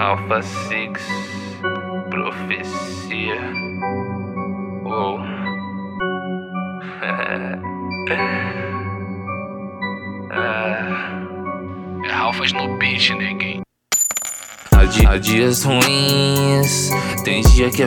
Alpha Six, profecia. Uou. É Ralphas no beat, neguinho. Há dias ruins, tem dia que é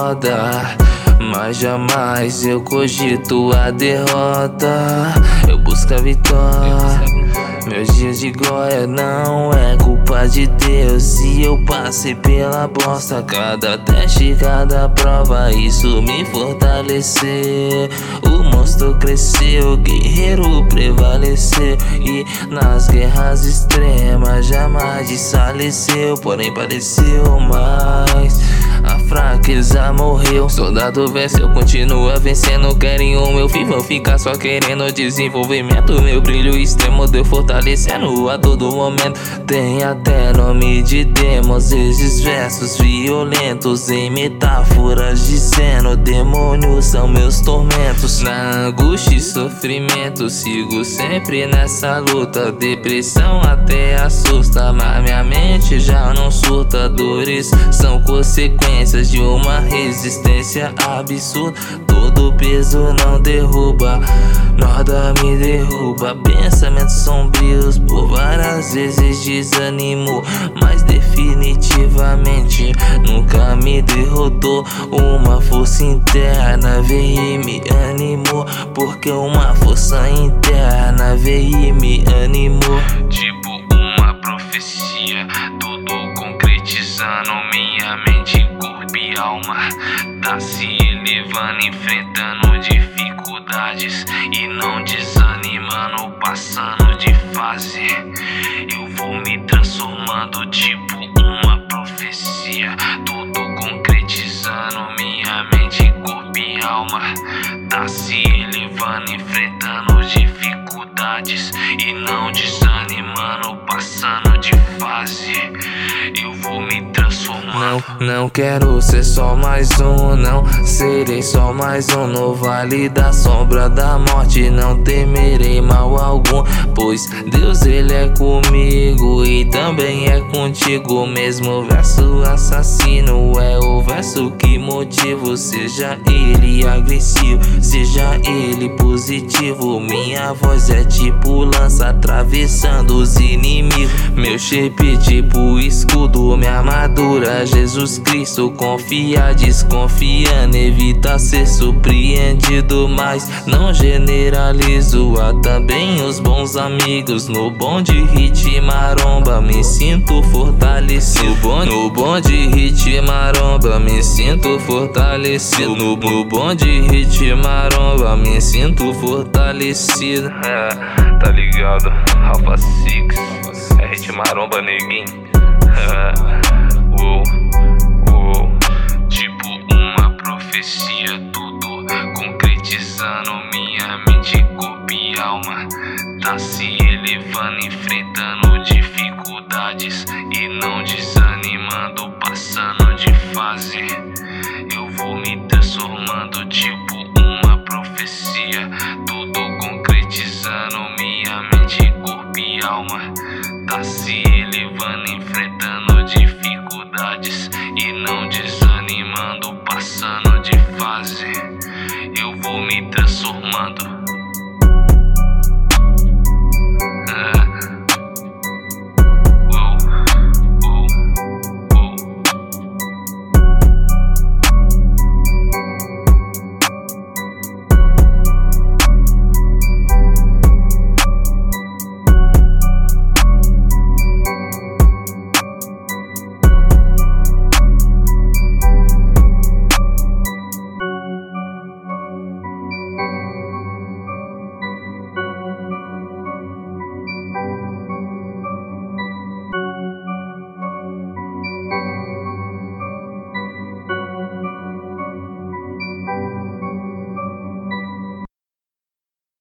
foda, mas jamais eu cogito a derrota. Eu busco a vitória. Meus dias de glória não é culpa de Deus. E eu passei pela bosta, cada teste, cada prova, isso me fortaleceu. O monstro cresceu, o guerreiro prevaleceu, e nas guerras extremas jamais desfaleceu. Porém pareceu mais, a fraqueza morreu. Soldado venceu, continua vencendo. Querem o meu fim, vão ficar só querendo desenvolvimento. Meu brilho extremo deu fortalecendo a todo momento. Tem até nome de demos, esses versos violentos em metáforas dizendo demônios são meus tormentos. Na angústia e sofrimento sigo sempre nessa luta. Depressão até assusta, mas minha mente já não surta. Dores são consequências de uma resistência absurda. Todo peso não derruba, nada me derruba. Pensamentos sombrios por várias vezes desanimo, mas definitivamente nunca me derrotou. Uma força interna veio e me animou, porque uma força interna veio e me animou. Tipo uma profecia, tudo concretizando. Minha mente, corpo e alma tá se elevando, enfrentando dificuldades e não desanimando, passando de fase. Eu vou me transformando, tipo uma profecia, tudo concretizando. Minha mente, corpo e alma tá se elevando, enfrentando dificuldades e não desanimando, passando de fase. Eu vou me transformar. Não quero ser só mais um, não serei só mais um. No vale da sombra da morte não temerei mal algum, pois Deus ele é comigo e também é contigo. Mesmo verso assassino é o verso que motivo, seja ele agressivo, seja ele positivo. Minha voz é tipo lança atravessando os inimigos. Meu shape tipo escudo, minha armadura Jesus Cristo. Confia, desconfiando, evita ser surpreendido, mas não generalizo. Há também os bons amigos. No bonde hit maromba me sinto fortalecido. No bonde hit maromba me sinto fortalecido. No bonde hit maromba me sinto fortalecido. Tá ligado? Alpha Six, é hit maromba, neguinho. Tipo uma profecia, tudo concretizando. Minha mente, corpo e alma tá se elevando, enfrentando dificuldades e não desanimando, passando de fase. Eu vou me transformando, tipo uma profecia, tudo concretizando. Minha mente, corpo e alma tá se elevando, enfrentando dificuldades e não desanimando, passando de fase. Eu vou me transformando.